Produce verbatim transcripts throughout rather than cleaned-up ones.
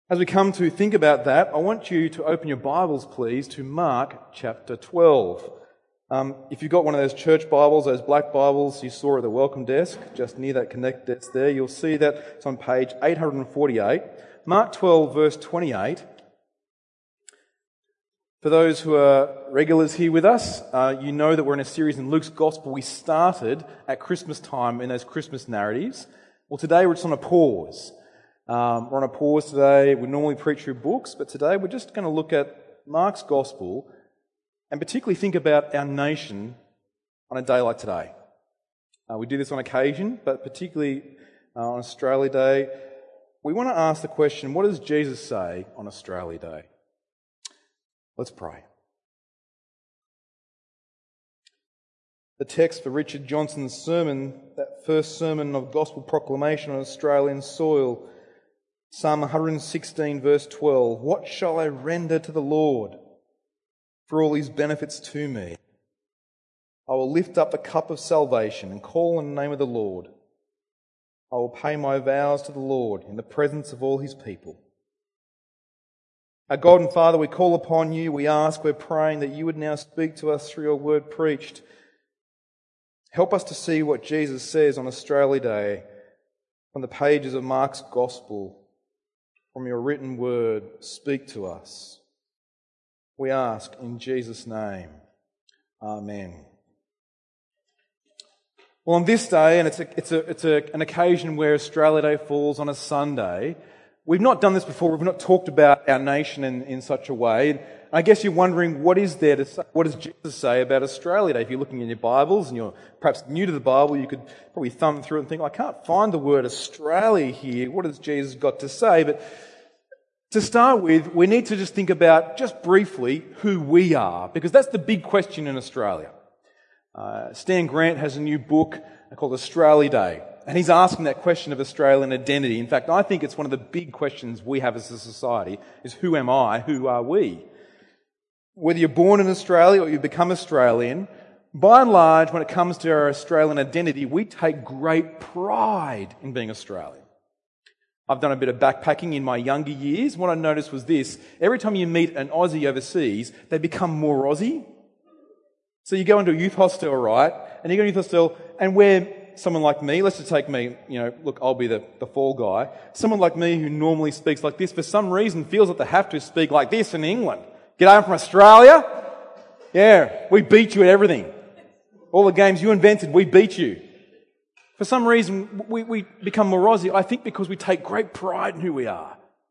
As we come to think about that, I want you to open your Bibles, please, to Mark chapter twelve. Um, if you've got one of those church Bibles, those black Bibles you saw at the welcome desk, just near that connect desk there, you'll see that it's on page eight forty-eight. Mark twelve, verse twenty-eight. For those who are regulars here with us, uh, you know that we're in a series in Luke's Gospel. We started at Christmas time in those Christmas narratives. Well, today we're just on a pause. Um, we're on a pause today. We normally preach through books, but today we're just going to look at Mark's Gospel and particularly think about our nation on a day like today. Uh, we do this on occasion, but particularly uh, on Australia Day, we want to ask the question, what does Jesus say on Australia Day? Let's pray. The text for Richard Johnson's sermon, that first sermon of gospel proclamation on Australian soil, Psalm one hundred sixteen, verse twelve. What shall I render to the Lord for all his benefits to me? I will lift up the cup of salvation and call on the name of the Lord. I will pay my vows to the Lord in the presence of all his people. Our God and Father, we call upon you, we ask, we're praying that you would now speak to us through your word preached. Help us to see what Jesus says on Australia Day from the pages of Mark's Gospel, from your written word. Speak to us. We ask in Jesus' name. Amen. Well, on this day, and it's a, it's a, it's a, an occasion where Australia Day falls on a Sunday. We've not done this before. We've not talked about our nation in, in such a way. And I guess you're wondering, what is there to say? What does Jesus say about Australia Day? If you're looking in your Bibles and you're perhaps new to the Bible, you could probably thumb through it and think, I can't find the word Australia here. What has Jesus got to say? But to start with, we need to just think about, just briefly, who we are, because that's the big question in Australia. Uh, Stan Grant has a new book called Australia Day. And he's asking that question of Australian identity. In fact, I think it's one of the big questions we have as a society is, who am I? Who are we? Whether you're born in Australia or you become Australian, by and large, when it comes to our Australian identity, we take great pride in being Australian. I've done a bit of backpacking in my younger years. What I noticed was this. Every time you meet an Aussie overseas, they become more Aussie. So you go into a youth hostel, right? And you go to a youth hostel, and we're someone like me, let's just take me, you know, look, I'll be the, the fall guy. Someone like me who normally speaks like this, for some reason feels like they have to speak like this in England. G'day, I'm from Australia. Yeah, we beat you at everything. All the games you invented, we beat you. For some reason, we, we become more Aussie, I think because we take great pride in who we are.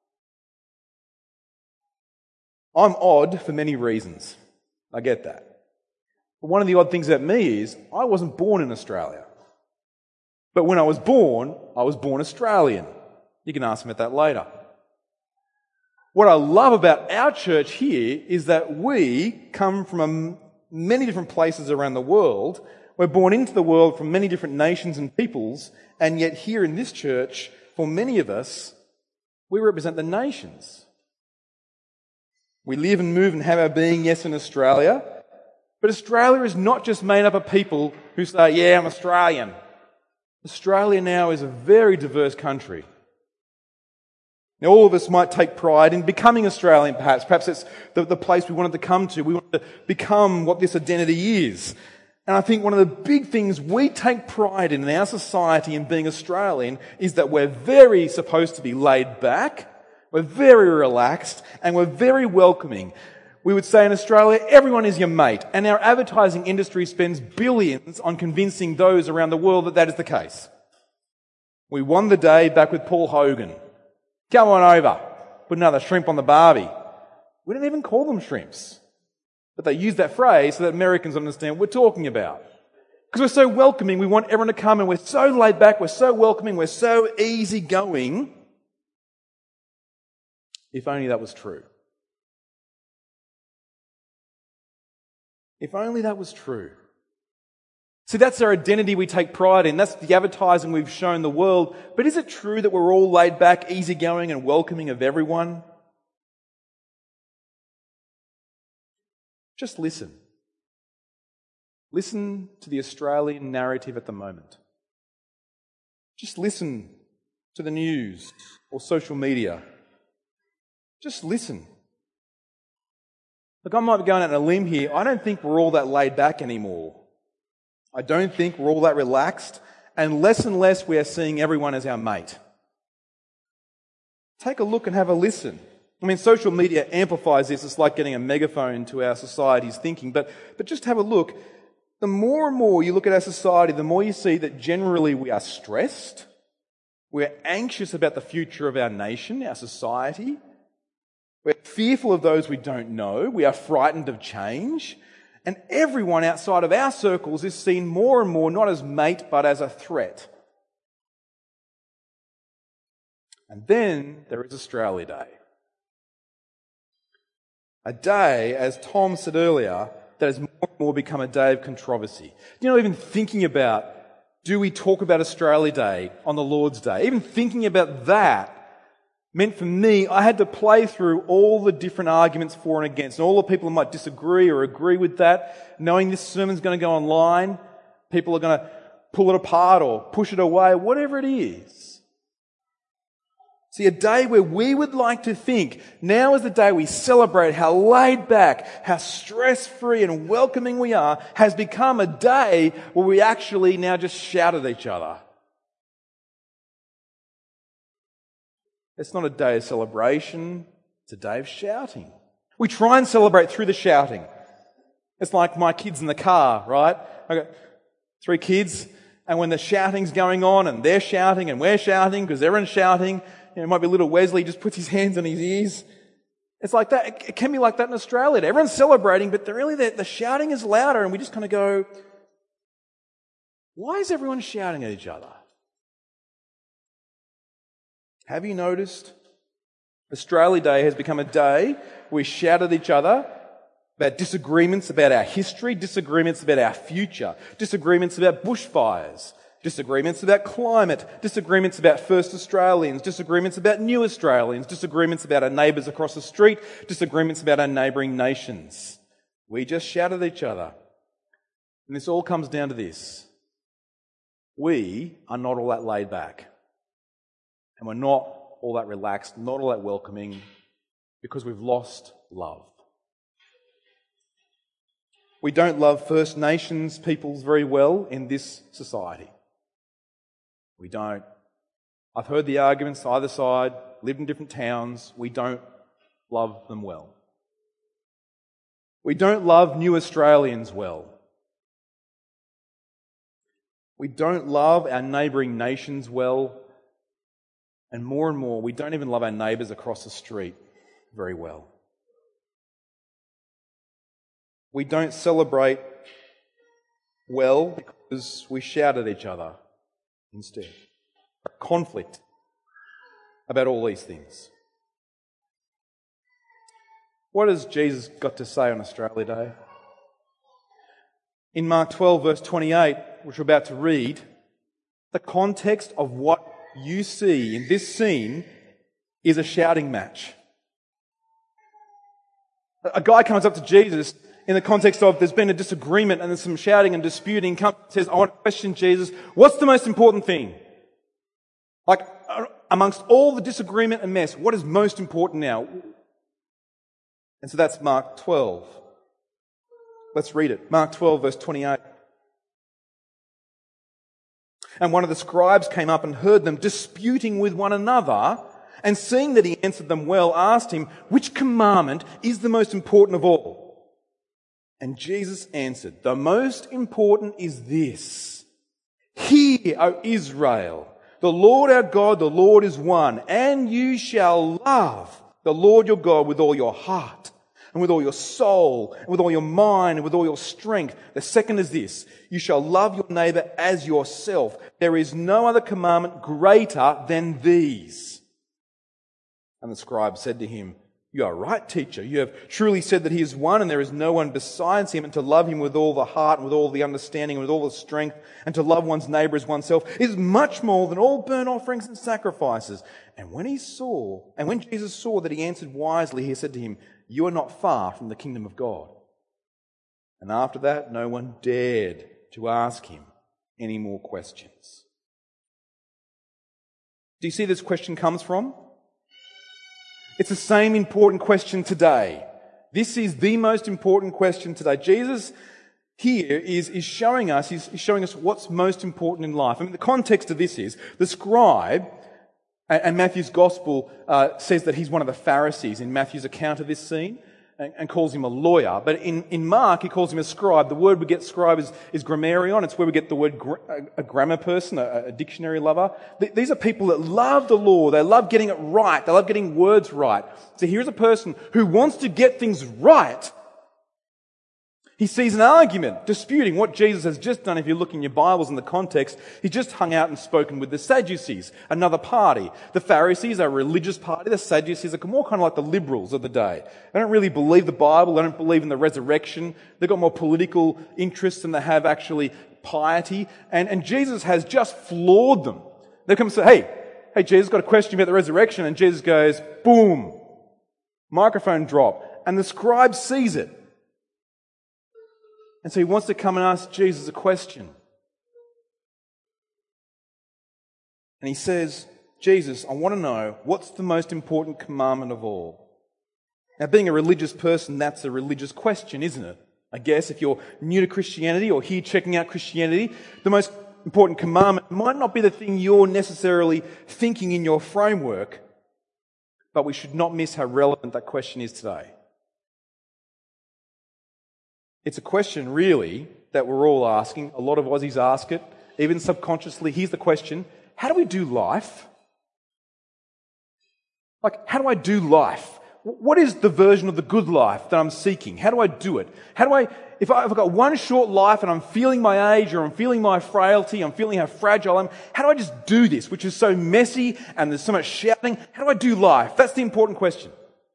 I'm odd for many reasons. I get that. But one of the odd things about me is I wasn't born in Australia. But when I was born, I was born Australian. You can ask me about that later. What I love about our church here is that we come from many different places around the world. We're born into the world from many different nations and peoples, and yet here in this church, for many of us, we represent the nations. We live and move and have our being, yes, in Australia, but Australia is not just made up of people who say, yeah, I'm Australian. Australia now is a very diverse country. Now, all of us might take pride in becoming Australian, perhaps. Perhaps it's the, the place we wanted to come to. We want to become what this identity is. And I think one of the big things we take pride in in our society in being Australian is that we're very supposed to be laid back, we're very relaxed, and we're very welcoming. We would say in Australia, everyone is your mate, and our advertising industry spends billions on convincing those around the world that that is the case. We won the day back with Paul Hogan. Come on over, put another shrimp on the barbie. We don't even call them shrimps, but they use that phrase so that Americans understand what we're talking about. Because we're so welcoming, we want everyone to come, and we're so laid back, we're so welcoming, we're so easygoing. If only that was true. If only that was true. See, that's our identity we take pride in. That's the advertising we've shown the world. But is it true that we're all laid back, easygoing and welcoming of everyone? Just listen. Listen to the Australian narrative at the moment. Just listen to the news or social media. Just listen. Look, I might be going out on a limb here. I don't think we're all that laid back anymore. I don't think we're all that relaxed. And less and less we are seeing everyone as our mate. Take a look and have a listen. I mean, social media amplifies this. It's like getting a megaphone to our society's thinking. But, but just have a look. The more and more you look at our society, the more you see that generally we are stressed. We're anxious about the future of our nation, our society. We're fearful of those we don't know. We are frightened of change. And everyone outside of our circles is seen more and more not as mate, but as a threat. And then there is Australia Day. A day, as Tom said earlier, that has more and more become a day of controversy. You know, even thinking about, do we talk about Australia Day on the Lord's Day? Even thinking about that meant for me, I had to play through all the different arguments for and against, and all the people who might disagree or agree with that, knowing this sermon's going to go online, people are going to pull it apart or push it away, whatever it is. See, a day where we would like to think, now is the day we celebrate how laid back, how stress-free and welcoming we are, has become a day where we actually now just shout at each other. It's not a day of celebration, it's a day of shouting. We try and celebrate through the shouting. It's like my kids in the car, right? I've got three kids, and when the shouting's going on, and they're shouting, and we're shouting, because everyone's shouting, you know, it might be little Wesley just puts his hands on his ears. It's like that. It can be like that in Australia. Everyone's celebrating, but really the, the shouting is louder, and we just kind of go, why is everyone shouting at each other? Have you noticed? Australia Day has become a day where we shout at each other about disagreements about our history, disagreements about our future, disagreements about bushfires, disagreements about climate, disagreements about First Australians, disagreements about new Australians, disagreements about our neighbours across the street, disagreements about our neighbouring nations. We just shout at each other. And this all comes down to this. We are not all that laid back. And we're not all that relaxed, not all that welcoming, because we've lost love. We don't love First Nations peoples very well in this society. We don't. I've heard the arguments either side, lived in different towns. We don't love them well. We don't love new Australians well. We don't love our neighbouring nations well. And more and more, we don't even love our neighbours across the street very well. We don't celebrate well because we shout at each other instead. Conflict about all these things. What has Jesus got to say on Australia Day? In Mark twelve, verse twenty-eight, which we're about to read, the context of what you see in this scene is a shouting match. A guy comes up to Jesus in the context of there's been a disagreement and there's some shouting and disputing, comes and says, I want to question Jesus, what's the most important thing? Like, amongst all the disagreement and mess, what is most important now? And so that's Mark twelve. Let's read it. Mark twelve, verse twenty-eight. And one of the scribes came up and heard them disputing with one another, and seeing that he answered them well, asked him, which commandment is the most important of all? And Jesus answered, the most important is this. Hear, O Israel, the Lord our God, the Lord is one, and you shall love the Lord your God with all your heart, and with all your soul, and with all your mind, and with all your strength. The second is this, you shall love your neighbour as yourself. There is no other commandment greater than these. And the scribe said to him, you are right, teacher. You have truly said that he is one, and there is no one besides him, and to love him with all the heart, and with all the understanding, and with all the strength, and to love one's neighbour as oneself is much more than all burnt offerings and sacrifices. And when he saw, and when Jesus saw that he answered wisely, he said to him, you are not far from the kingdom of God. And after that, no one dared to ask him any more questions. Do you see this question comes from? It's the same important question today. This is the most important question today. Jesus here is, is showing us, he's, he's showing us what's most important in life. I mean, the context of this is the scribe, and, and Matthew's gospel uh, says that he's one of the Pharisees in Matthew's account of this scene, and, and calls him a lawyer. But in, in Mark, he calls him a scribe. The word we get scribe is, is grammarion. It's where we get the word gra- a, a grammar person, a, a dictionary lover. Th- these are people that love the law. They love getting it right. They love getting words right. So here's a person who wants to get things right. He sees an argument disputing what Jesus has just done. If you look in your Bibles in the context, he just hung out and spoken with the Sadducees, another party. The Pharisees are a religious party. The Sadducees are more kind of like the liberals of the day. They don't really believe the Bible. They don't believe in the resurrection. They've got more political interests than they have actually piety. And, and Jesus has just floored them. They come and say, hey, hey, Jesus, got a question about the resurrection. And Jesus goes, boom, microphone drop. And the scribe sees it. And so he wants to come and ask Jesus a question. And he says, Jesus, I want to know, what's the most important commandment of all? Now, being a religious person, that's a religious question, isn't it? I guess if you're new to Christianity or here checking out Christianity, the most important commandment might not be the thing you're necessarily thinking in your framework, but we should not miss how relevant that question is today. It's a question, really, that we're all asking. A lot of Aussies ask it, even subconsciously. Here's the question: how do we do life? Like, how do I do life? What is the version of the good life that I'm seeking? How do I do it? How do I, if, I, if I've got one short life and I'm feeling my age or I'm feeling my frailty, I'm feeling how fragile I am, how do I just do this, which is so messy and there's so much shouting? How do I do life? That's the important question.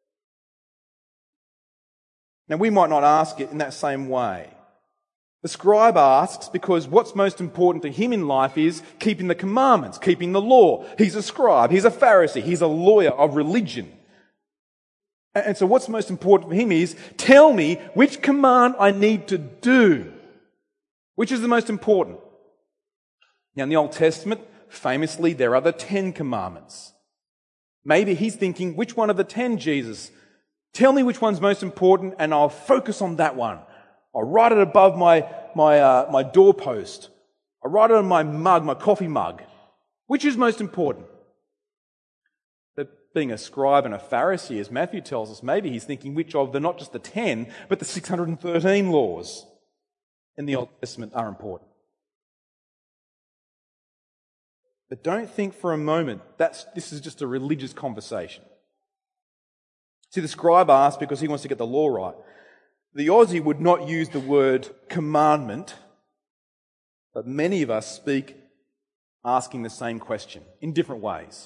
Now, we might not ask it in that same way. The scribe asks because what's most important to him in life is keeping the commandments, keeping the law. He's a scribe, he's a Pharisee, he's a lawyer of religion. And so what's most important for him is, tell me which command I need to do. Which is the most important? Now, in the Old Testament, famously, there are the Ten Commandments. Maybe he's thinking, which one of the ten, Jesus? Tell me which one's most important and I'll focus on that one. I'll write it above my, my, uh, my doorpost. I'll write it on my mug, my coffee mug. Which is most important? But being a scribe and a Pharisee, as Matthew tells us, maybe he's thinking which of the, not just the ten, but the six hundred thirteen laws in the Old Testament are important. But don't think for a moment that's, this is just a religious conversation. See, the scribe asked because he wants to get the law right. The Aussie would not use the word commandment, but many of us speak asking the same question in different ways.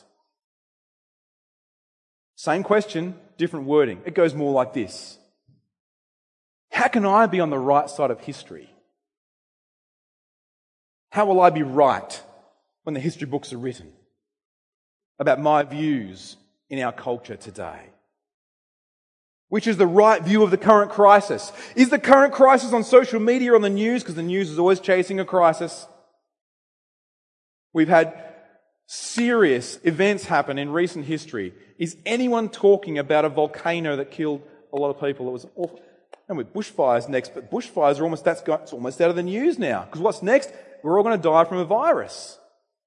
Same question, different wording. It goes more like this: how can I be on the right side of history? How will I be right when the history books are written about my views in our culture today? Which is the right view of the current crisis? Is the current crisis on social media or on the news? Because the news is always chasing a crisis. We've had serious events happen in recent history. Is anyone talking about a volcano that killed a lot of people? It was awful. And with bushfires next, but bushfires are almost, that's got, it's almost out of the news now. Because what's next? We're all going to die from a virus.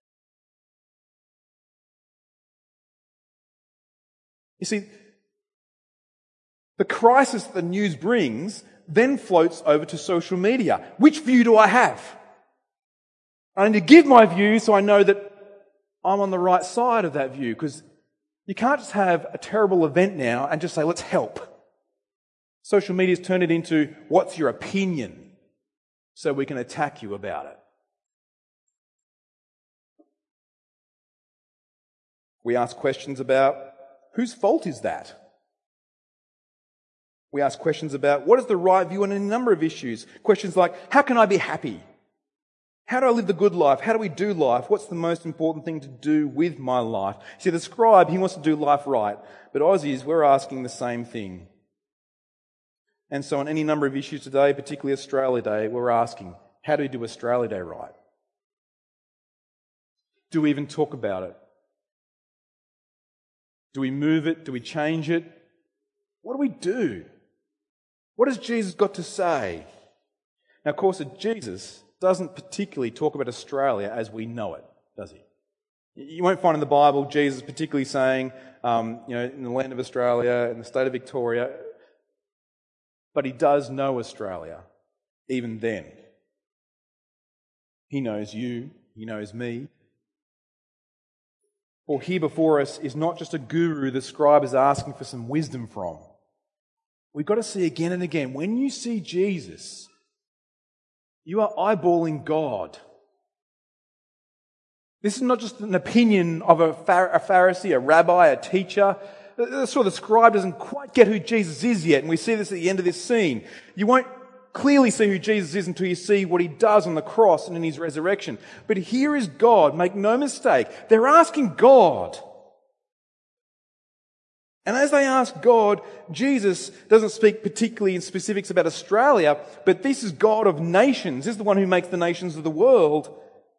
You see, the crisis that the news brings then floats over to social media. Which view do I have? I need to give my view so I know that I'm on the right side of that view, because you can't just have a terrible event now and just say, let's help. Social media's turned it into, what's your opinion? So we can attack you about it. We ask questions about, whose fault is that? We ask questions about, what is the right view on a number of issues? Questions like, how can I be happy? How do I live the good life? How do we do life? What's the most important thing to do with my life? See, the scribe, he wants to do life right. But Aussies, we're asking the same thing. And so on any number of issues today, particularly Australia Day, we're asking, how do we do Australia Day right? Do we even talk about it? Do we move it? Do we change it? What do we do? What has Jesus got to say? Now, of course, Jesus doesn't particularly talk about Australia as we know it, does he? You won't find in the Bible Jesus particularly saying, um, you know, in the land of Australia, in the state of Victoria, but he does know Australia, even then. He knows you, he knows me. For here before us is not just a guru the scribe is asking for some wisdom from. We've got to see again and again, when you see Jesus, you are eyeballing God. This is not just an opinion of a Pharisee, a rabbi, a teacher. The sort of the scribe doesn't quite get who Jesus is yet, and we see this at the end of this scene. You won't clearly see who Jesus is until you see what he does on the cross and in his resurrection. But here is God, make no mistake. They're asking God. And as they ask God, Jesus doesn't speak particularly in specifics about Australia, but this is God of nations. This is the one who makes the nations of the world.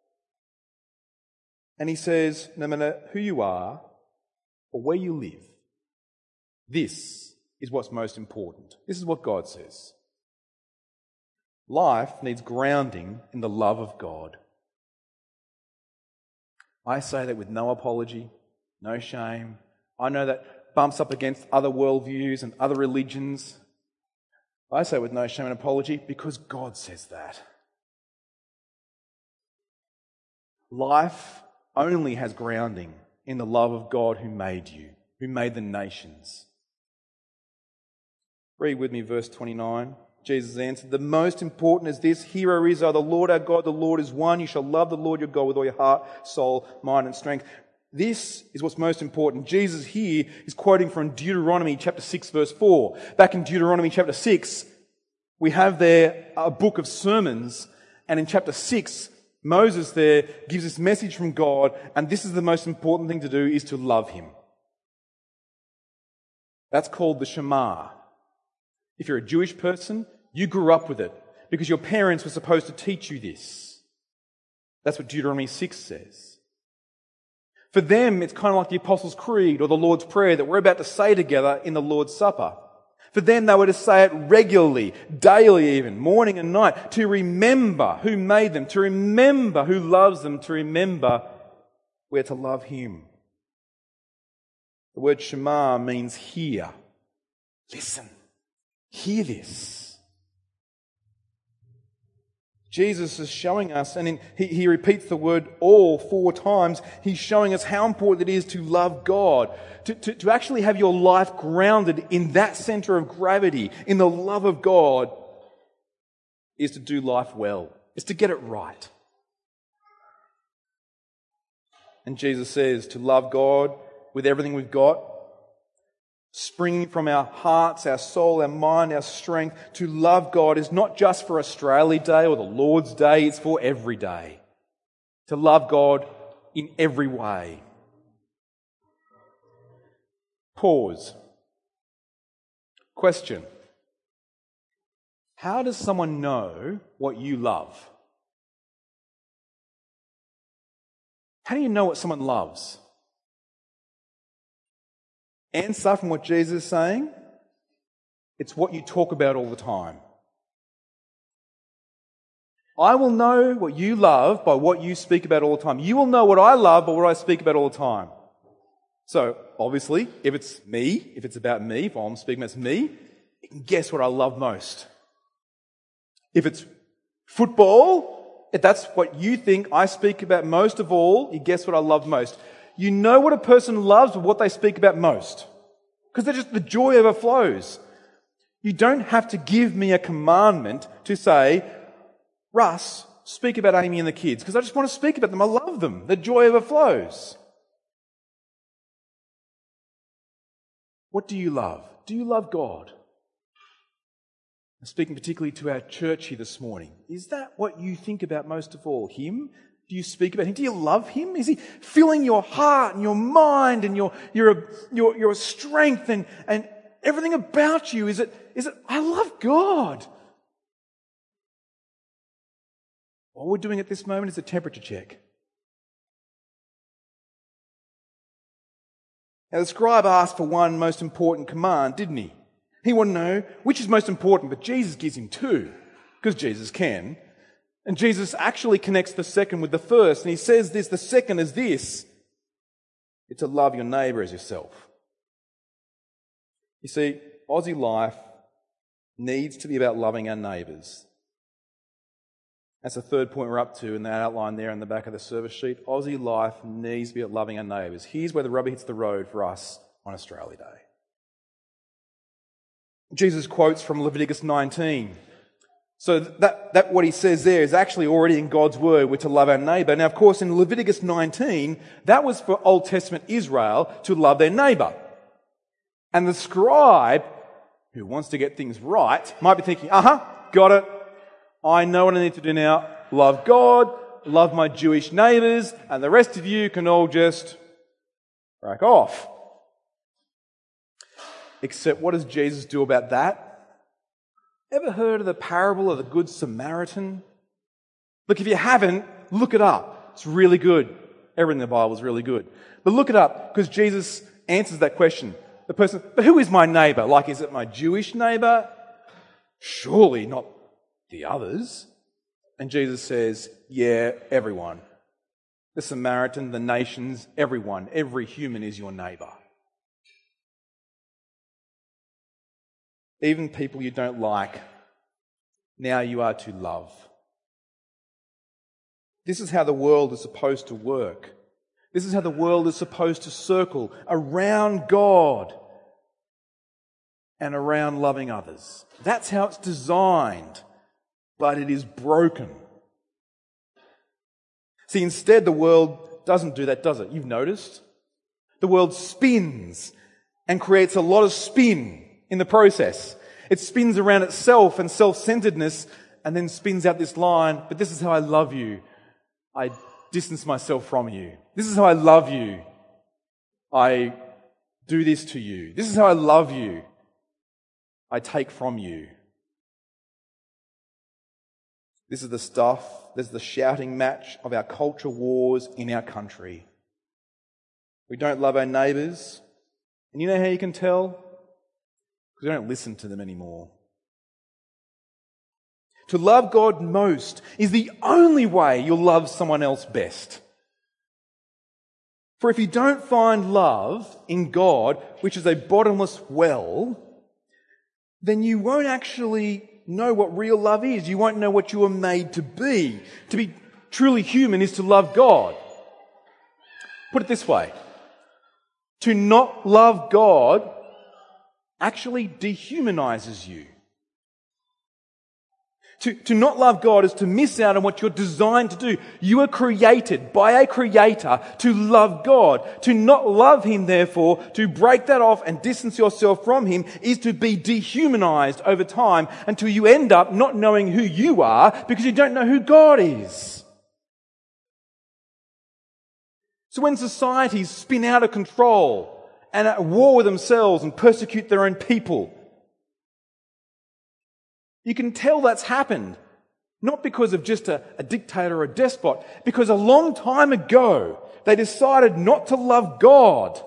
And he says, no matter who you are or where you live, this is what's most important. This is what God says. Life needs grounding in the love of God. I say that with no apology, no shame. I know that bumps up against other worldviews and other religions. I say it with no shame and apology because God says that. Life only has grounding in the love of God who made you, who made the nations. Read with me verse twenty-nine. Jesus answered, the most important is this, hear, O Israel, the Lord our God, the Lord is one. You shall love the Lord your God with all your heart, soul, mind and strength. This is what's most important. Jesus here is quoting from Deuteronomy chapter six verse four. Back in Deuteronomy chapter six, we have there a book of sermons, and in chapter six, Moses there gives this message from God, and this is the most important thing to do, is to love him. That's called the Shema. If you're a Jewish person, you grew up with it because your parents were supposed to teach you this. That's what Deuteronomy six says. For them, it's kind of like the Apostles' Creed or the Lord's Prayer that we're about to say together in the Lord's Supper. For them, they were to say it regularly, daily even, morning and night, to remember who made them, to remember who loves them, to remember we're to love him. The word Shema means hear. Listen. Hear this. Jesus is showing us, and in, he, he repeats the word all four times. He's showing us how important it is to love God, to, to, to actually have your life grounded in that center of gravity, in the love of God, is to do life well, is to get it right. And Jesus says to love God with everything we've got, springing from our hearts, our soul, our mind, our strength, to love God is not just for Australia Day or the Lord's Day, it's for every day. To love God in every way. Pause. Question. How does someone know what you love? How do you know what someone loves? Answer from what Jesus is saying, it's what you talk about all the time. I will know what you love by what you speak about all the time. You will know what I love by what I speak about all the time. So, obviously, if it's me, if it's about me, if I'm speaking about me, you can guess what I love most. If it's football, if that's what you think I speak about most of all, you guess what I love most. You know what a person loves with what they speak about most. Because they're just, the joy overflows. You don't have to give me a commandment to say, Russ, speak about Amy and the kids, because I just want to speak about them. I love them. The joy overflows. What do you love? Do you love God? I'm speaking particularly to our church here this morning. Is that what you think about most of all? Him? Do you speak about him? Do you love him? Is he filling your heart and your mind and your your your, your strength and, and everything about you? Is it is it I love God? All we're doing at this moment is a temperature check. Now the scribe asked for one most important command, didn't he? He wanted to know which is most important, but Jesus gives him two, because Jesus can. And Jesus actually connects the second with the first, and he says this, the second is this, it's to love your neighbour as yourself. You see, Aussie life needs to be about loving our neighbours. That's the third point we're up to in that outline there in the back of the service sheet. Aussie life needs to be about loving our neighbours. Here's where the rubber hits the road for us on Australia Day. Jesus quotes from Leviticus nineteen. So that, that what he says there is actually already in God's word. We're to love our neighbour. Now, of course, in Leviticus nineteen, that was for Old Testament Israel to love their neighbour. And the scribe, who wants to get things right, might be thinking, uh-huh, got it. I know what I need to do now. Love God, love my Jewish neighbours, and the rest of you can all just crack off. Except what does Jesus do about that? Ever heard of the parable of the Good Samaritan? Look, if you haven't, look it up. It's really good. Everything in the Bible is really good. But look it up, because Jesus answers that question. The person, but who is my neighbour? Like, is it my Jewish neighbour? Surely not the others. And Jesus says, yeah, everyone. The Samaritan, the nations, everyone, every human is your neighbour. Even people you don't like, now you are to love. This is how the world is supposed to work. This is how the world is supposed to circle around God and around loving others. That's how it's designed, but it is broken. See, instead the world doesn't do that, does it? You've noticed? The world spins and creates a lot of spin in the process. It spins around itself and self-centeredness and then spins out this line, but this is how I love you. I distance myself from you. This is how I love you. I do this to you. This is how I love you. I take from you. This is the stuff, this is the shouting match of our culture wars in our country. We don't love our neighbours. And you know how you can tell? Because we don't listen to them anymore. To love God most is the only way you'll love someone else best. For if you don't find love in God, which is a bottomless well, then you won't actually know what real love is. You won't know what you were made to be. To be truly human is to love God. Put it this way. To not love God actually dehumanizes you. To, to not love God is to miss out on what you're designed to do. You are created by a creator to love God. To not love him, therefore, to break that off and distance yourself from him is to be dehumanized over time until you end up not knowing who you are because you don't know who God is. So when societies spin out of control and at war with themselves and persecute their own people, you can tell that's happened, not because of just a, a dictator or a despot, because a long time ago they decided not to love God.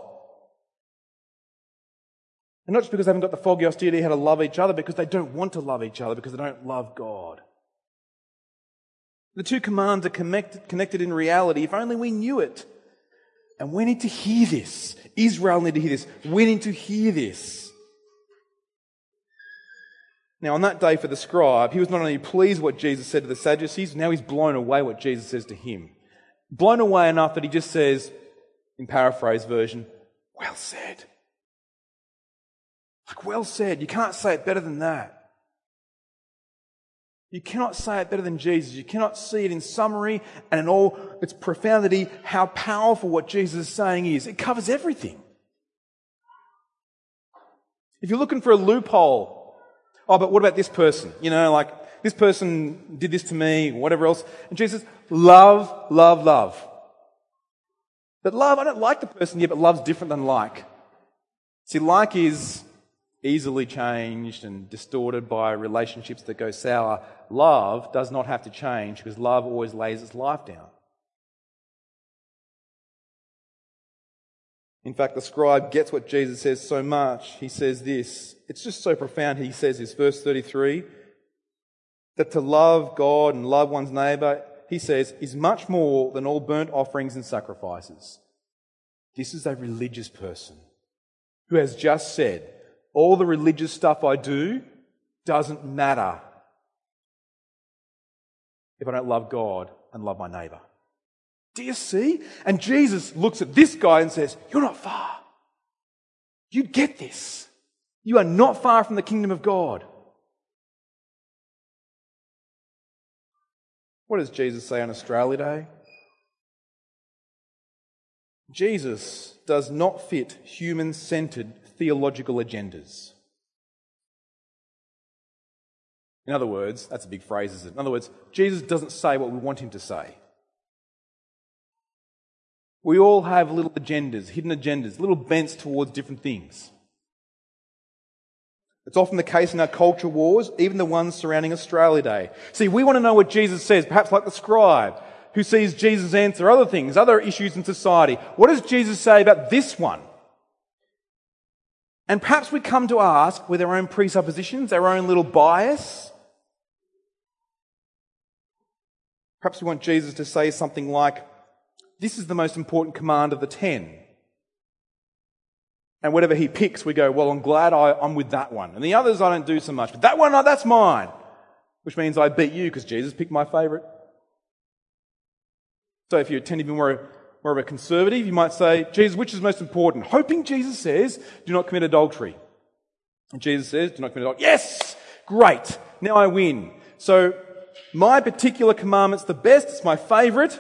And not just because they haven't got the foggy idea how to love each other, because they don't want to love each other, because they don't love God. The two commands are connected, connected in reality, if only we knew it. And we need to hear this. Israel need to hear this. We need to hear this. Now, on that day for the scribe, he was not only pleased what Jesus said to the Sadducees, now he's blown away what Jesus says to him. Blown away enough that he just says, in paraphrase version, well said. Like, well said. You can't say it better than that. You cannot say it better than Jesus. You cannot see it in summary and in all its profundity how powerful what Jesus is saying is. It covers everything. If you're looking for a loophole, oh, but what about this person? You know, like, this person did this to me, whatever else. And Jesus says, love, love, love. But love, I don't like the person yet, but love's different than like. See, like is easily changed and distorted by relationships that go sour. Love does not have to change because love always lays its life down. In fact, the scribe gets what Jesus says so much. He says this. It's just so profound. He says this, verse thirty-three, that to love God and love one's neighbour, he says, is much more than all burnt offerings and sacrifices. This is a religious person who has just said, all the religious stuff I do doesn't matter if I don't love God and love my neighbour. Do you see? And Jesus looks at this guy and says, you're not far. You get this. You are not far from the kingdom of God. What does Jesus say on Australia Day? Jesus does not fit human-centred theological agendas. In other words, that's a big phrase, isn't it? In other words, Jesus doesn't say what we want him to say. We all have little agendas, hidden agendas, little bents towards different things. It's often the case in our culture wars, even the ones surrounding Australia Day. See, we want to know what Jesus says, perhaps like the scribe who sees Jesus answer other things, other issues in society. What does Jesus say about this one? And perhaps we come to ask with our own presuppositions, our own little bias. Perhaps we want Jesus to say something like, this is the most important command of the ten. And whatever he picks, we go, well, I'm glad I, I'm with that one. And the others I don't do so much. But that one, oh, that's mine. Which means I beat you because Jesus picked my favourite. So if you tend to be more, more of a conservative, you might say, Jesus, which is most important? Hoping Jesus says, do not commit adultery. And Jesus says, do not commit adultery. Yes! Great! Now I win. So my particular commandment's the best. It's my favourite.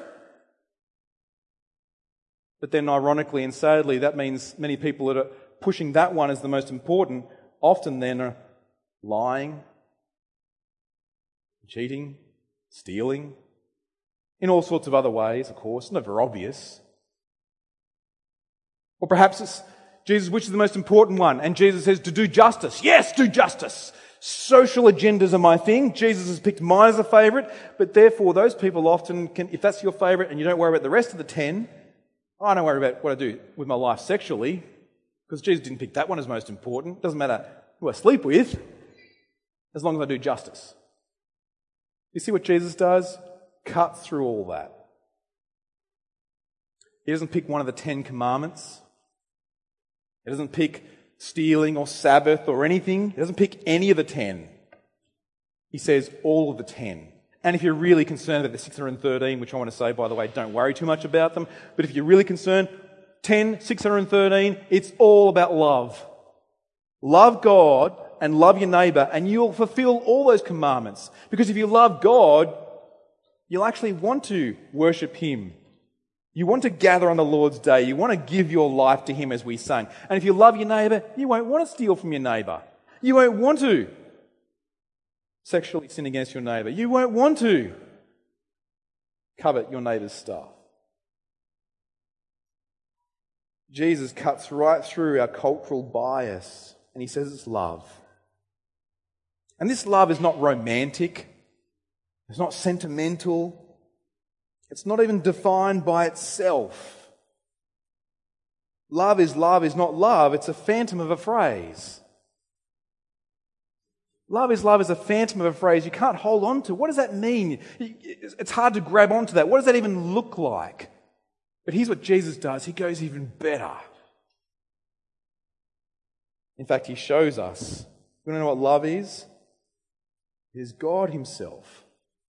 But then ironically and sadly, that means many people that are pushing that one as the most important often then are lying, cheating, stealing, in all sorts of other ways, of course, never obvious. Or perhaps it's, Jesus, which is the most important one? And Jesus says to do justice. Yes, do justice. Social agendas are my thing. Jesus has picked mine as a favourite, but therefore those people often can, if that's your favourite and you don't worry about the rest of the ten, I don't worry about what I do with my life sexually, because Jesus didn't pick that one as most important. It doesn't matter who I sleep with, as long as I do justice. You see what Jesus does? Cuts through all that. He doesn't pick one of the Ten Commandments. He doesn't pick stealing or Sabbath or anything. He doesn't pick any of the ten. He says all of the ten. And if you're really concerned about the six hundred thirteen, which I want to say, by the way, don't worry too much about them. But if you're really concerned, ten, six hundred thirteen, it's all about love. Love God and love your neighbour, and you'll fulfill all those commandments. Because if you love God, you'll actually want to worship Him. You want to gather on the Lord's day. You want to give your life to Him, as we sang. And if you love your neighbour, you won't want to steal from your neighbour. You won't want to sexually sin against your neighbour. You won't want to covet your neighbour's stuff. Jesus cuts right through our cultural bias, and He says it's love. And this love is not romantic. It's not sentimental. It's not even defined by itself. Love is love is not love. It's a phantom of a phrase. Love is love is a phantom of a phrase you can't hold on to. What does that mean? It's hard to grab onto that. What does that even look like? But here's what Jesus does. He goes even better. In fact, He shows us. You want to know what love is? It is God Himself.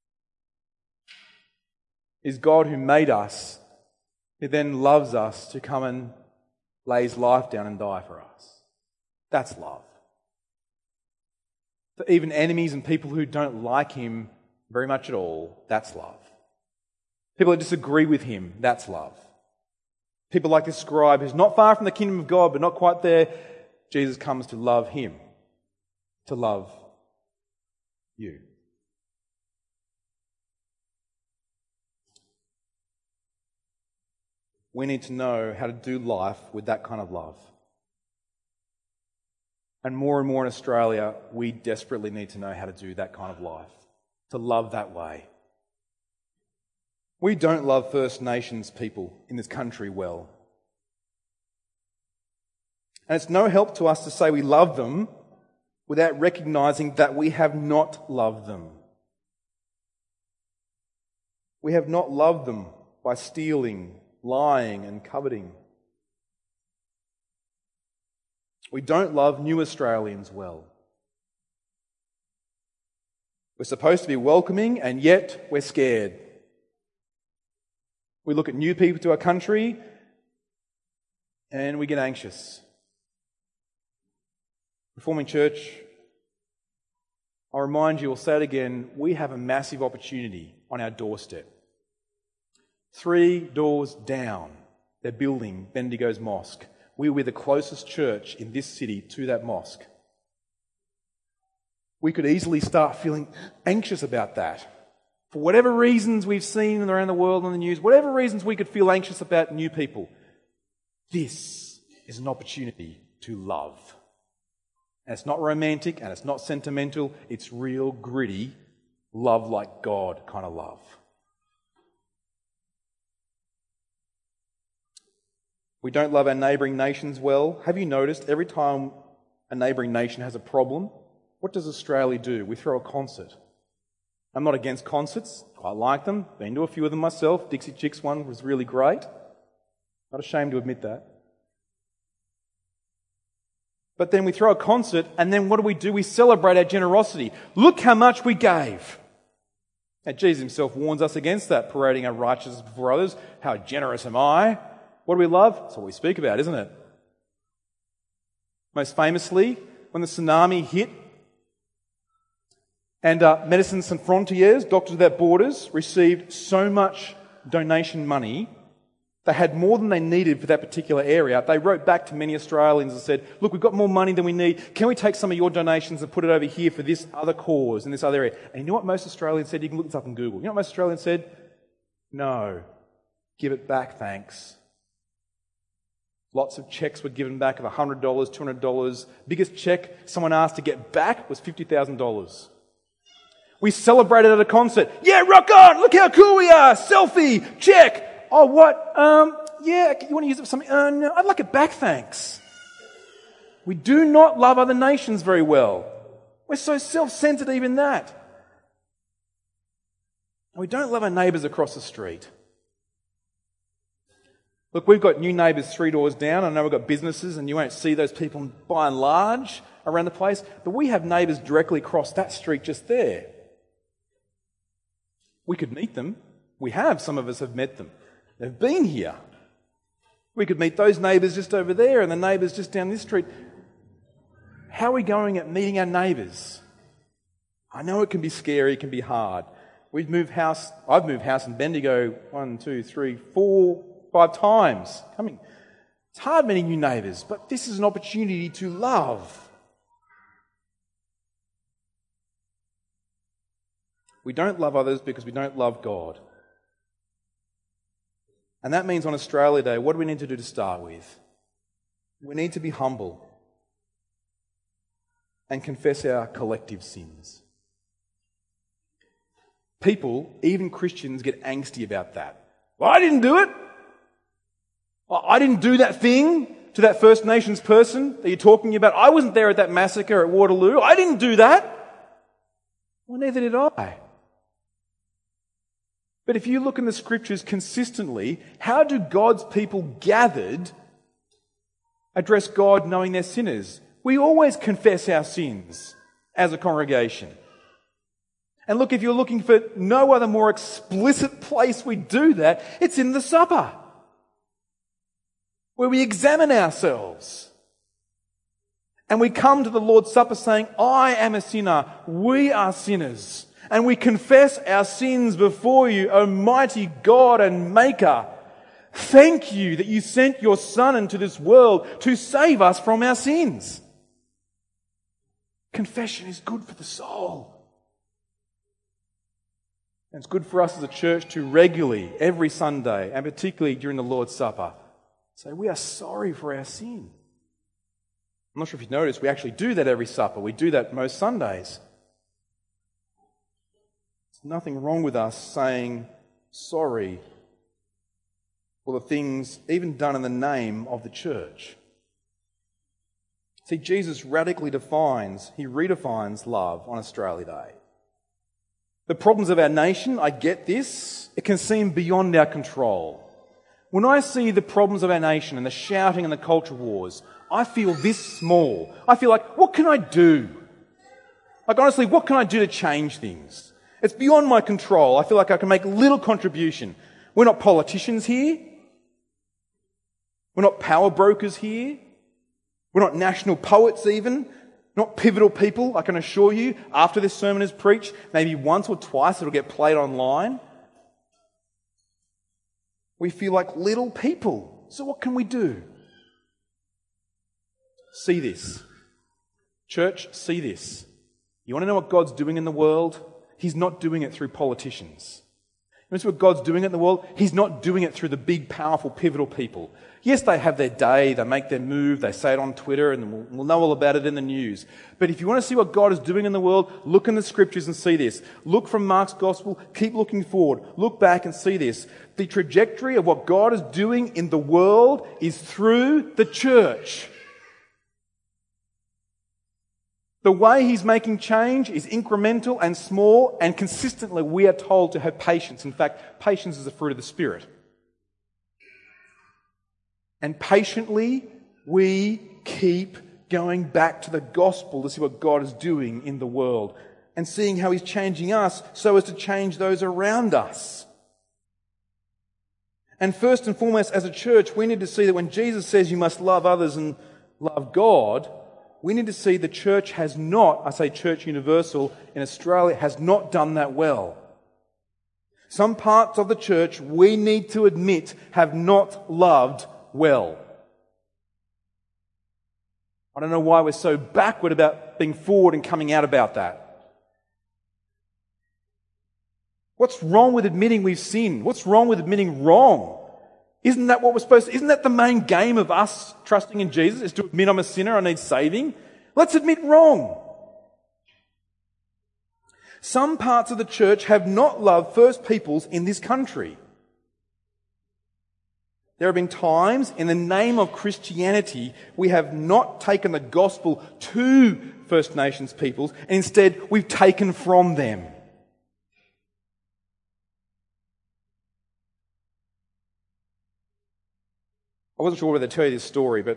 It is God who made us, who then loves us to come and lay His life down and die for us. That's love. For even enemies and people who don't like Him very much at all, that's love. People that disagree with Him, that's love. People like this scribe who's not far from the kingdom of God, but not quite there, Jesus comes to love him, to love you. We need to know how to do life with that kind of love. And more and more in Australia, we desperately need to know how to do that kind of life, to love that way. We don't love First Nations people in this country well. And it's no help to us to say we love them without recognizing that we have not loved them. We have not loved them by stealing, lying, and coveting. We don't love new Australians well. We're supposed to be welcoming, and yet we're scared. We look at new people to our country and we get anxious. Reforming Church, I'll remind you, I'll say it again, we have a massive opportunity on our doorstep. Three doors down, they're building Bendigo's mosque. We were the closest church in this city to that mosque. We could easily start feeling anxious about that. For whatever reasons we've seen around the world on the news, whatever reasons we could feel anxious about new people, this is an opportunity to love. And it's not romantic and it's not sentimental, it's real gritty, love like God kind of love. We don't love our neighbouring nations well. Have you noticed every time a neighbouring nation has a problem, what does Australia do? We throw a concert. I'm not against concerts, quite like them, been to a few of them myself. Dixie Chicks one was really great. Not ashamed to admit that. But then we throw a concert and then what do we do? We celebrate our generosity. Look how much we gave. Now Jesus himself warns us against that, parading our righteousness before others. How generous am I? What do we love? That's what we speak about, isn't it? Most famously, when the tsunami hit and uh, Médecins Sans Frontières, Doctors Without Borders, received so much donation money, they had more than they needed for that particular area. They wrote back to many Australians and said, look, we've got more money than we need. Can we take some of your donations and put it over here for this other cause in this other area? And you know what most Australians said? You can look this up on Google. You know what most Australians said? No. Give it back, thanks. Lots of cheques were given back of one hundred dollars, two hundred dollars. Biggest cheque someone asked to get back was fifty thousand dollars. We celebrated at a concert. Yeah, rock on! Look how cool we are! Selfie! Check! Oh, what? Um, yeah, you want to use it for something? Uh, no, I'd like it back, thanks. We do not love other nations very well. We're so self-centered even that. And we don't love our neighbours across the street. Look, we've got new neighbours three doors down. I know we've got businesses and you won't see those people by and large around the place, but we have neighbours directly across that street just there. We could meet them. We have. Some of us have met them. They've been here. We could meet those neighbours just over there and the neighbours just down this street. How are we going at meeting our neighbours? I know it can be scary, it can be hard. We've moved house, I've moved house in Bendigo one, two, three, four, five times. Coming. It's hard meeting new neighbours, but this is an opportunity to love. We don't love others because we don't love God. And that means on Australia Day, what do we need to do to start with? We need to be humble and confess our collective sins. People, even Christians, get angsty about that. Well, I didn't do it. I didn't do that thing to that First Nations person that you're talking about. I wasn't there at that massacre at Waterloo. I didn't do that. Well, neither did I. But if you look in the scriptures consistently, how do God's people gathered address God knowing they're sinners? We always confess our sins as a congregation. And look, if you're looking for no other more explicit place we do that, it's in the supper, where we examine ourselves. And we come to the Lord's Supper saying, I am a sinner, we are sinners. And we confess our sins before you, Almighty God and Maker. Thank you that you sent your Son into this world to save us from our sins. Confession is good for the soul. And it's good for us as a church to regularly, every Sunday, and particularly during the Lord's Supper, say we are sorry for our sin. I'm not sure if you've noticed, we actually do that every supper. We do that most Sundays. There's nothing wrong with us saying sorry for the things even done in the name of the church. See, Jesus radically defines, he redefines love on Australia Day. The problems of our nation, I get this, it can seem beyond our control. When I see the problems of our nation and the shouting and the culture wars, I feel this small. I feel like, what can I do? Like honestly, what can I do to change things? It's beyond my control. I feel like I can make little contribution. We're not politicians here. We're not power brokers here. We're not national poets even. Not pivotal people, I can assure you. After this sermon is preached, maybe once or twice it'll get played online. We feel like little people. So what can we do? See this. Church, see this. You want to know what God's doing in the world? He's not doing it through politicians. You want to see what God's doing in the world? He's not doing it through the big, powerful, pivotal people. Yes, they have their day, they make their move, they say it on Twitter, and we'll, we'll know all about it in the news. But if you want to see what God is doing in the world, look in the scriptures and see this. Look from Mark's gospel, keep looking forward. Look back and see this. The trajectory of what God is doing in the world is through the church. The way he's making change is incremental and small, and consistently we are told to have patience. In fact, patience is a fruit of the Spirit. And patiently we keep going back to the gospel to see what God is doing in the world and seeing how he's changing us so as to change those around us. And first and foremost, as a church, we need to see that when Jesus says you must love others and love God, we need to see the church has not, I say church universal in Australia, has not done that well. Some parts of the church, we need to admit, have not loved well. I don't know why we're so backward about being forward and coming out about that. What's wrong with admitting we've sinned? What's wrong with admitting wrong? Isn't that what we're supposed to, isn't that the main game of us trusting in Jesus, is to admit I'm a sinner, I need saving? Let's admit wrong. Some parts of the church have not loved First Peoples in this country. There have been times in the name of Christianity we have not taken the gospel to First Nations peoples, and instead we've taken from them. I wasn't sure whether to tell you this story, but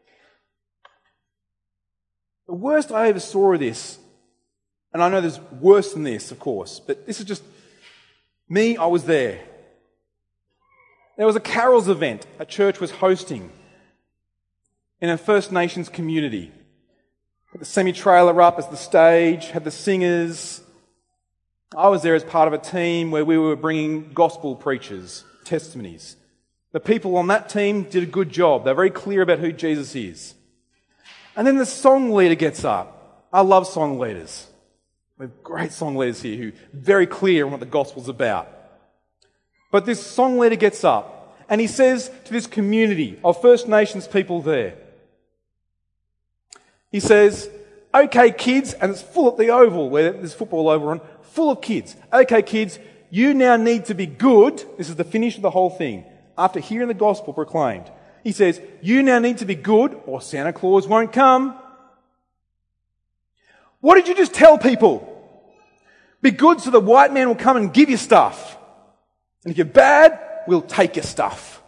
the worst I ever saw of this, and I know there's worse than this, of course, but this is just me, I was there. There was a carols event a church was hosting in a First Nations community. Had the semi-trailer up as the stage, had the singers. I was there as part of a team where we were bringing gospel preachers, testimonies. The people on that team did a good job. They're very clear about who Jesus is. And then the song leader gets up. I love song leaders. We have great song leaders here who are very clear on what the gospel's about. But this song leader gets up and he says to this community of First Nations people there, he says, okay kids, and it's full at the Oval where there's football over on, full of kids. Okay kids, you now need to be good. This is the finish of the whole thing. After hearing the gospel proclaimed, he says, you now need to be good or Santa Claus won't come. What did you just tell people? Be good so the white man will come and give you stuff. And if you're bad, we'll take your stuff.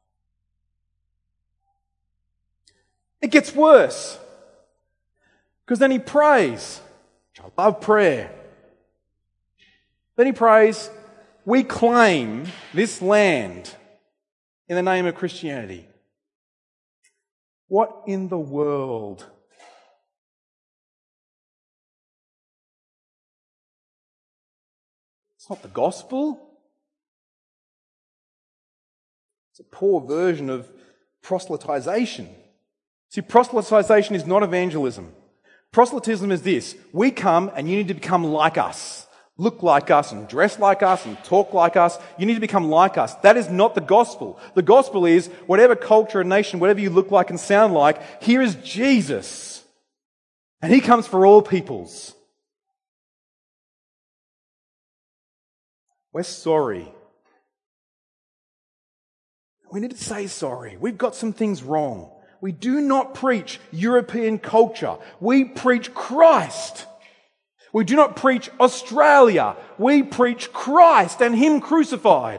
It gets worse. Because then he prays. I love prayer. Then he prays, we claim this land in the name of Christianity. What in the world? It's not the gospel. It's a poor version of proselytization. See, proselytization is not evangelism. Proselytism is this. We come and you need to become like us. Look like us and dress like us and talk like us. You need to become like us. That is not the gospel. The gospel is whatever culture and nation, whatever you look like and sound like, here is Jesus. And he comes for all peoples. We're sorry. We need to say sorry. We've got some things wrong. We do not preach European culture. We preach Christ. We do not preach Australia. We preach Christ and Him crucified.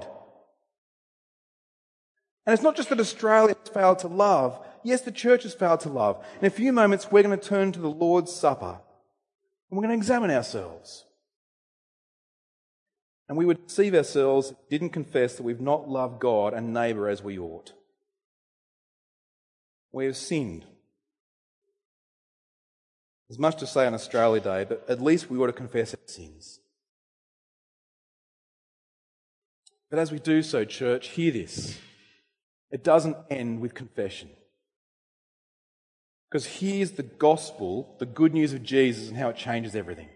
And it's not just that Australia has failed to love. Yes, the church has failed to love. In a few moments, we're going to turn to the Lord's Supper and we're going to examine ourselves. And we would deceive ourselves if we didn't confess that we've not loved God and neighbour as we ought. We have sinned. There's much to say on Australia Day, but at least we ought to confess our sins. But as we do so, church, hear this. It doesn't end with confession. Because here's the gospel, the good news of Jesus and how it changes everything.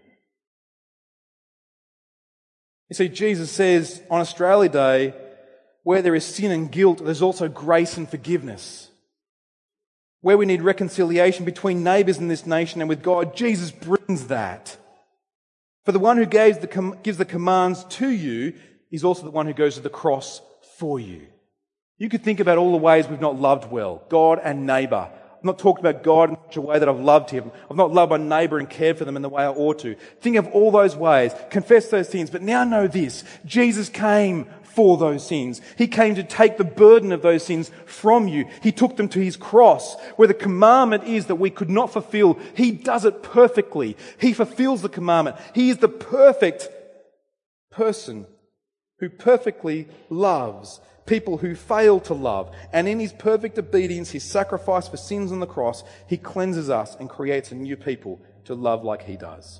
You see, Jesus says on Australia Day, where there is sin and guilt, there's also grace and forgiveness. Where we need reconciliation between neighbours in this nation and with God, Jesus brings that. For the one who gives the, com- gives the commands to you is also the one who goes to the cross for you. You could think about all the ways we've not loved well, God and neighbour. I've not talked about God in such a way that I've loved Him. I've not loved my neighbour and cared for them in the way I ought to. Think of all those ways. Confess those sins. But now know this. Jesus came for those sins. He came to take the burden of those sins from you. He took them to His cross, where the commandment is that we could not fulfill. He does it perfectly. He fulfills the commandment. He is the perfect person who perfectly loves people who fail to love. And in His perfect obedience, His sacrifice for sins on the cross, He cleanses us and creates a new people to love like He does.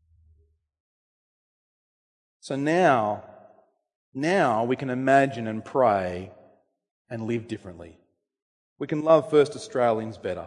So now, now we can imagine and pray and live differently. We can love First Australians better.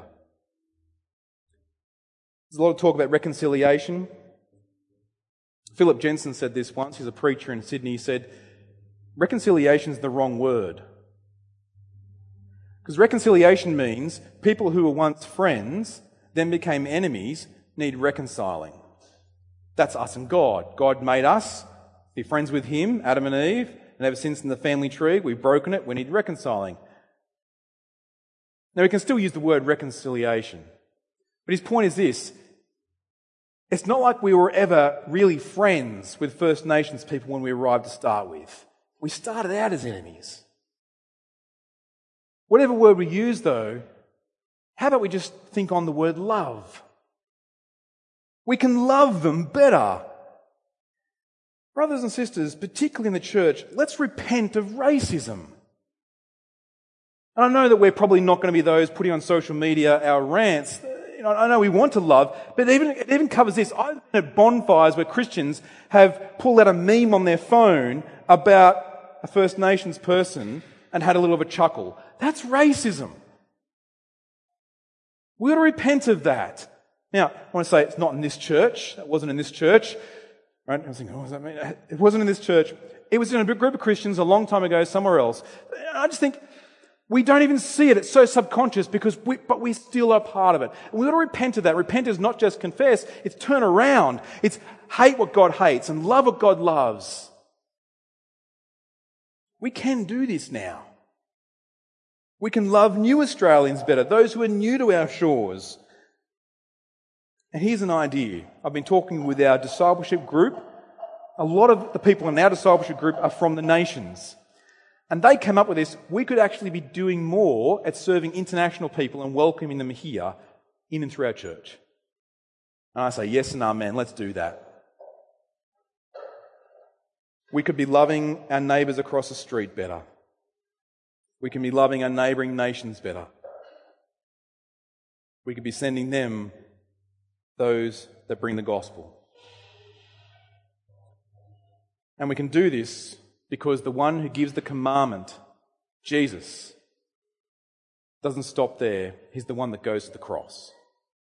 There's a lot of talk about reconciliation. Philip Jensen said this once. He's a preacher in Sydney. He said, reconciliation is the wrong word. Because reconciliation means people who were once friends, then became enemies, need reconciling. That's us and God. God made us be friends with Him, Adam and Eve, and ever since in the family tree, we've broken it, we need reconciling. Now we can still use the word reconciliation. But his point is this. It's not like we were ever really friends with First Nations people when we arrived to start with. We started out as enemies. Whatever word we use, though, how about we just think on the word love? We can love them better. Brothers and sisters, particularly in the church, let's repent of racism. And I know that we're probably not going to be those putting on social media our rants. You know, I know we want to love, but even, it even covers this. I've been at bonfires where Christians have pulled out a meme on their phone about a First Nations person and had a little of a chuckle. That's racism. We've got to repent of that. Now, I want to say it's not in this church. That wasn't in this church. Right? I was thinking, what does that mean? It wasn't in this church. It was in a group of Christians a long time ago somewhere else. I just think we don't even see it. It's so subconscious because we, but we still are part of it. And we've got to repent of that. Repent is not just confess. It's turn around. It's hate what God hates and love what God loves. We can do this now. We can love new Australians better, those who are new to our shores. And here's an idea. I've been talking with our discipleship group. A lot of the people in our discipleship group are from the nations. And they came up with this. We could actually be doing more at serving international people and welcoming them here in and through our church. And I say yes and amen. Let's do that. We could be loving our neighbours across the street better. We can be loving our neighbouring nations better. We could be sending them those that bring the gospel. And we can do this because the one who gives the commandment, Jesus, doesn't stop there. He's the one that goes to the cross.